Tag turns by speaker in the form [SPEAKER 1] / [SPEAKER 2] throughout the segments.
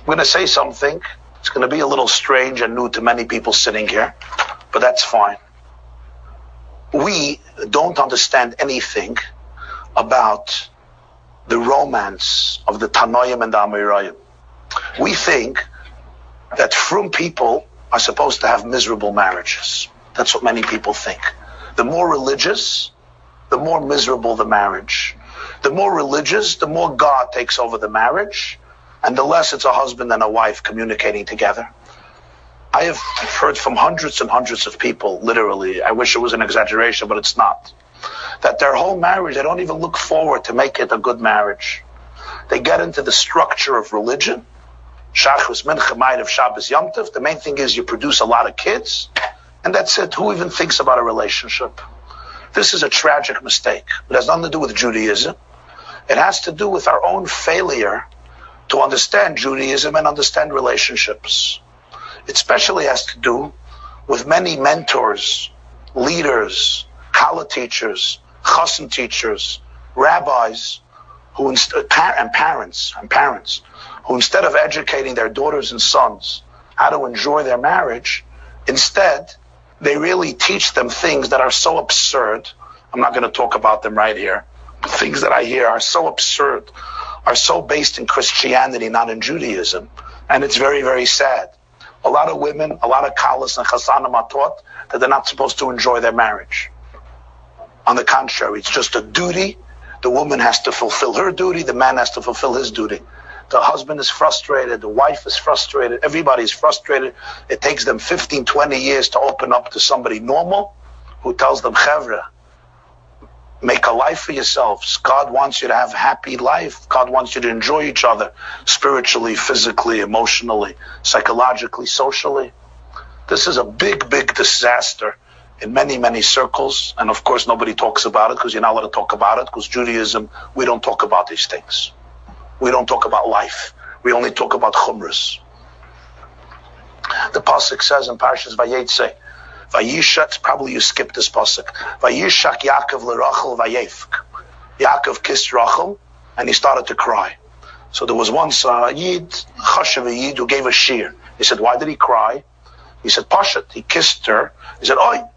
[SPEAKER 1] going to say something. It's going to be a little strange and new to many people sitting here, but that's fine. We don't understand anything about the romance of the Tanoim and the Amoraim. We think that frum people are supposed to have miserable marriages. That's what many people think. The more religious, the more miserable the marriage. The more religious, the more God takes over the marriage, and the less it's a husband and a wife communicating together. I have heard from hundreds and hundreds of people, literally, I wish it was an exaggeration, but it's not, that their whole marriage, they don't even look forward to make it a good marriage. They get into the structure of religion, Shachris, Mincha, Ma'ariv, Shabbos, Yom Tov. The main thing is you produce a lot of kids, and that's it. Who even thinks about a relationship? This is a tragic mistake. It has nothing to do with Judaism. It has to do with our own failure to understand Judaism and understand relationships. It especially has to do with many mentors, leaders, Kala teachers, Chassan teachers, rabbis, and parents, who instead of educating their daughters and sons how to enjoy their marriage, instead, they really teach them things that are so absurd. I'm not going to talk about them right here. But things that I hear are so absurd, are so based in Christianity, not in Judaism. And it's very, very sad. A lot of women, a lot of Kalas and Chassanim are taught that they're not supposed to enjoy their marriage. On the contrary, it's just a duty. The woman has to fulfill her duty. The man has to fulfill his duty. The husband is frustrated. The wife is frustrated. Everybody's frustrated. It takes them 15, 20 years to open up to somebody normal who tells them, Chevra, make a life for yourselves. God wants you to have a happy life. God wants you to enjoy each other spiritually, physically, emotionally, psychologically, socially. This is a big, big disaster in many, many circles. And of course, nobody talks about it because you're not allowed to talk about it, because Judaism, we don't talk about these things. We don't talk about life. We only talk about chumras. The pasuk says in Parshas Vayetze, Vayishat, probably you skipped this pasuk. Vayishak Yaakov l'Rachel vayefk. Yaakov kissed Rachel, and he started to cry. So there was once a Yid, Chashav Yid, who gave a shir. He said, why did he cry? He said, Pashat, he kissed her. He said, Oi,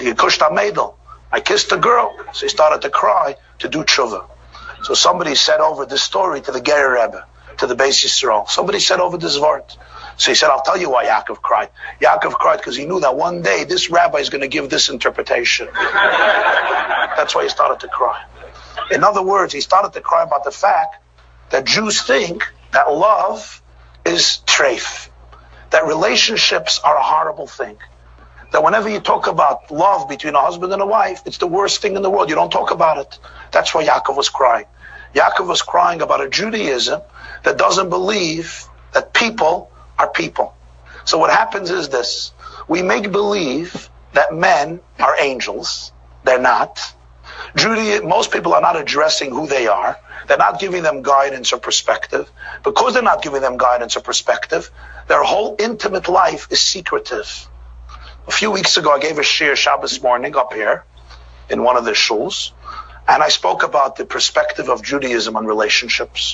[SPEAKER 1] I kissed a girl. So he started to cry to do tshuva. So somebody said over this story to the Gerer Rebbe, to the Beis Yisrael. Somebody said over this word. So he said, I'll tell you why Yaakov cried. Yaakov cried because he knew that one day this rabbi is going to give this interpretation. That's why he started to cry. In other words, he started to cry about the fact that Jews think that love is treif, that relationships are a horrible thing. That whenever you talk about love between a husband and a wife, it's the worst thing in the world. You don't talk about it. That's why Yaakov was crying. Yaakov was crying about a Judaism that doesn't believe that people are people. So what happens is this. We make believe that men are angels. They're not. Most people are not addressing who they are. They're not giving them guidance or perspective. Because they're not giving them guidance or perspective, their whole intimate life is secretive. A few weeks ago, I gave a shir Shabbos morning up here in one of the shuls, and I spoke about the perspective of Judaism on relationships.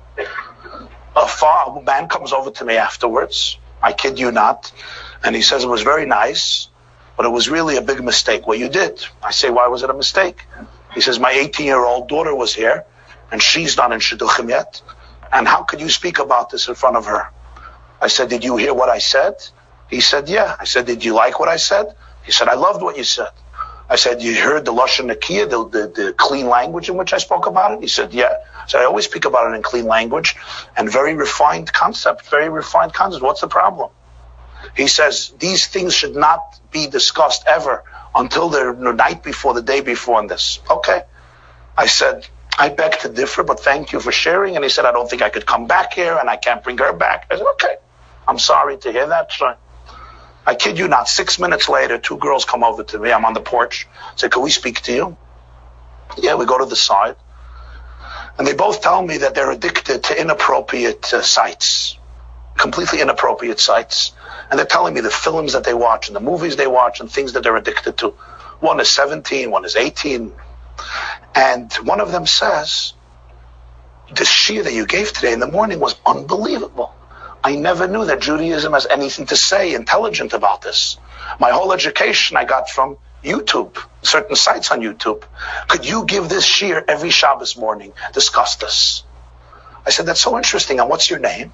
[SPEAKER 1] A man comes over to me afterwards, I kid you not, and he says it was very nice, but it was really a big mistake what you did. I say, why was it a mistake? He says, my 18-year-old daughter was here, and she's not in Shidduchim yet, and how could you speak about this in front of her? I said, did you hear what I said? He said, yeah. I said, did you like what I said? He said, I loved what you said. I said, you heard the Lashon Nakiya, the clean language in which I spoke about it? He said, yeah. So I always speak about it in clean language and very refined concept. What's the problem? He says, these things should not be discussed ever until the night before, the day before, and this. Okay. I said, I beg to differ, but thank you for sharing. And he said, I don't think I could come back here, and I can't bring her back. I said, okay. I'm sorry to hear that, son. I kid you not, 6 minutes later, 2 girls come over to me. I'm on the porch. Say, can we speak to you? Yeah, we go to the side. And they both tell me that they're addicted to inappropriate sites. Completely inappropriate sites. And they're telling me the films that they watch and the movies they watch and things that they're addicted to. One is 17, one is 18. And one of them says, the shir that you gave today in the morning was unbelievable. I never knew that Judaism has anything to say intelligent about this. My whole education I got from YouTube, certain sites on YouTube. Could you give this shiur every Shabbos morning? Discuss this. I said, that's so interesting. And what's your name?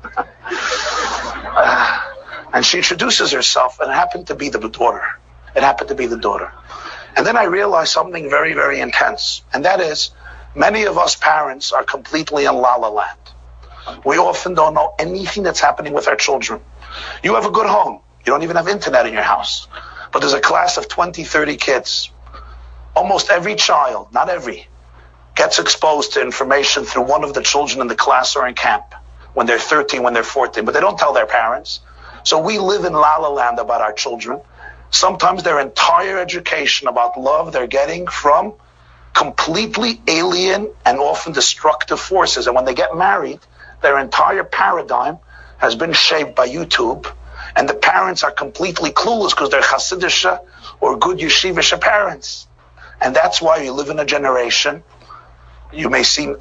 [SPEAKER 1] And she introduces herself, and it happened to be the daughter. And then I realized something very, very intense. And that is, many of us parents are completely in la la land. We often don't know anything that's happening with our children. You have a good home. You don't even have internet in your house. But there's a class of 20, 30 kids. Almost every child, not every, gets exposed to information through one of the children in the class or in camp. When they're 13, when they're 14. But they don't tell their parents. So we live in la la land about our children. Sometimes their entire education about love they're getting from completely alien and often destructive forces. And when they get married, their entire paradigm has been shaped by YouTube. And the parents are completely clueless because they're Hasidisha or good yeshivisha parents. And that's why you live in a generation. You may think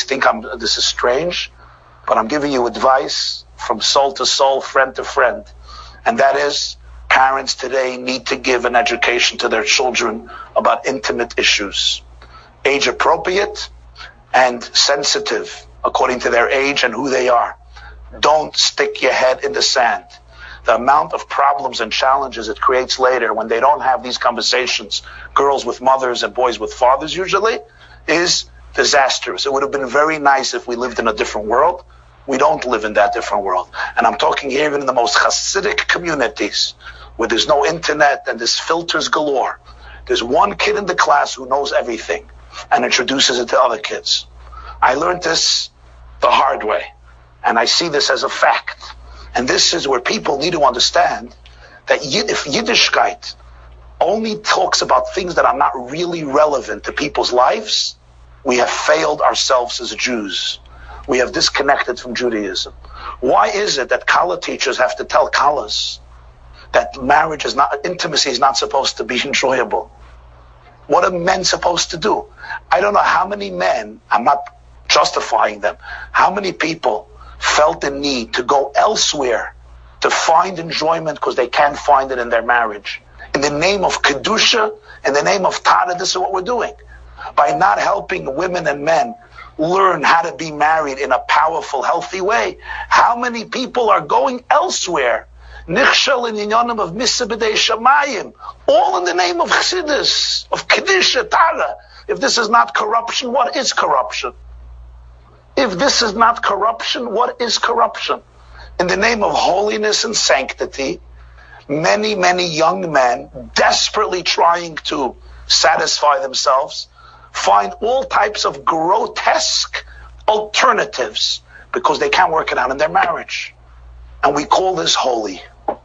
[SPEAKER 1] this is strange, but I'm giving you advice from soul to soul, friend to friend. And that is, parents today need to give an education to their children about intimate issues. Age appropriate and sensitive according to their age and who they are. Don't stick your head in the sand. The amount of problems and challenges it creates later when they don't have these conversations, girls with mothers and boys with fathers usually, is disastrous. It would have been very nice if we lived in a different world. We don't live in that different world. And I'm talking here even in the most Hasidic communities where there's no internet and there's filters galore. There's one kid in the class who knows everything and introduces it to other kids. I learned this the hard way, and I see this as a fact. And this is where people need to understand that if Yiddishkeit only talks about things that are not really relevant to people's lives, we have failed ourselves as Jews. We have disconnected from Judaism. Why is it that Kala teachers have to tell Kalas that intimacy is not supposed to be enjoyable? What are men supposed to do? I don't know how many men, I'm not justifying them, how many people felt the need to go elsewhere to find enjoyment because they can't find it in their marriage. In the name of Kedusha, in the name of Tara, this is what we're doing. By not helping women and men learn how to be married in a powerful, healthy way, how many people are going elsewhere? Nichshel in Yinyonim of Misa B'dei Shamayim, all in the name of Chassidus, of Kedusha, Tara. If this is not corruption, what is corruption? If this is not corruption, what is corruption? In the name of holiness and sanctity, many, many young men desperately trying to satisfy themselves find all types of grotesque alternatives because they can't work it out in their marriage. And we call this holy.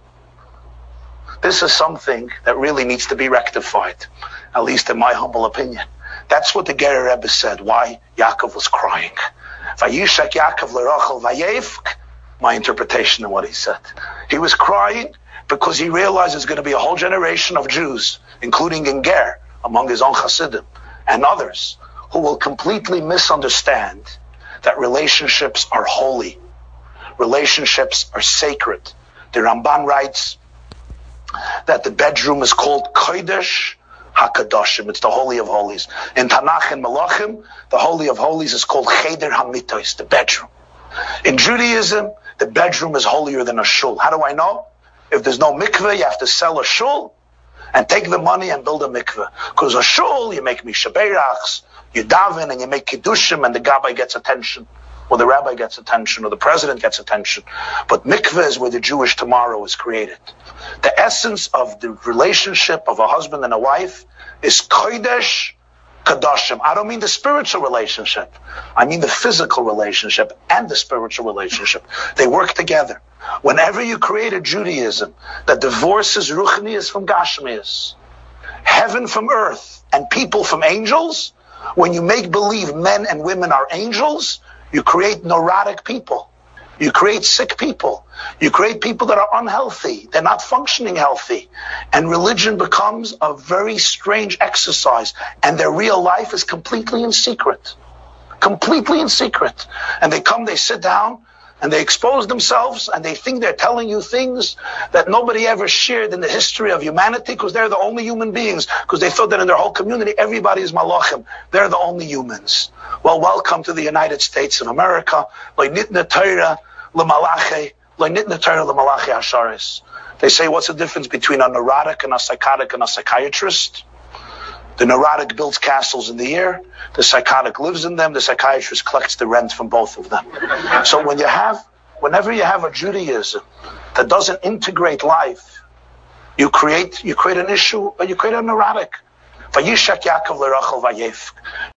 [SPEAKER 1] This is something that really needs to be rectified, at least in my humble opinion. That's what the Gerer Rebbe said, why Yaakov was crying. Vayishak Yaakov l'Rachel vayevk, my interpretation of what he said. He was crying because he realized there's going to be a whole generation of Jews, including in Ger, among his own Hasidim, and others, who will completely misunderstand that relationships are holy. Relationships are sacred. The Ramban writes that the bedroom is called Kodesh HaKadoshim. It's the Holy of Holies. In Tanakh and Malachim, the Holy of Holies is called Cheder HaMitos, the bedroom. In Judaism, the bedroom is holier than a shul. How do I know? If there's no mikveh, you have to sell a shul and take the money and build a mikveh. Because a shul, you make mishaberachs, you daven and you make kiddushim, and the gabbai gets attention, or the rabbi gets attention, or the president gets attention. But mikveh is where the Jewish tomorrow is created. The essence of the relationship of a husband and a wife is kodesh kadoshim. I don't mean the spiritual relationship. I mean the physical relationship and the spiritual relationship. They work together. Whenever you create a Judaism that divorces ruchnius from gashmius, heaven from earth, and people from angels, when you make believe men and women are angels, you create neurotic people. You create sick people. You create people that are unhealthy. They're not functioning healthy. And religion becomes a very strange exercise. And their real life is completely in secret. Completely in secret. And they sit down and they expose themselves, and they think they're telling you things that nobody ever shared in the history of humanity, because they're the only human beings, because they thought that in their whole community everybody is malachim. They're the only humans. Well, welcome to the United States of America. They say, what's the difference between a neurotic and a psychotic and a psychiatrist? The neurotic builds castles in the air. The psychotic lives in them. The psychiatrist collects the rent from both of them. So whenever you have a Judaism that doesn't integrate life, you create an issue, or you create a neurotic. Vayishak Yaakov l'Rachel vayefk.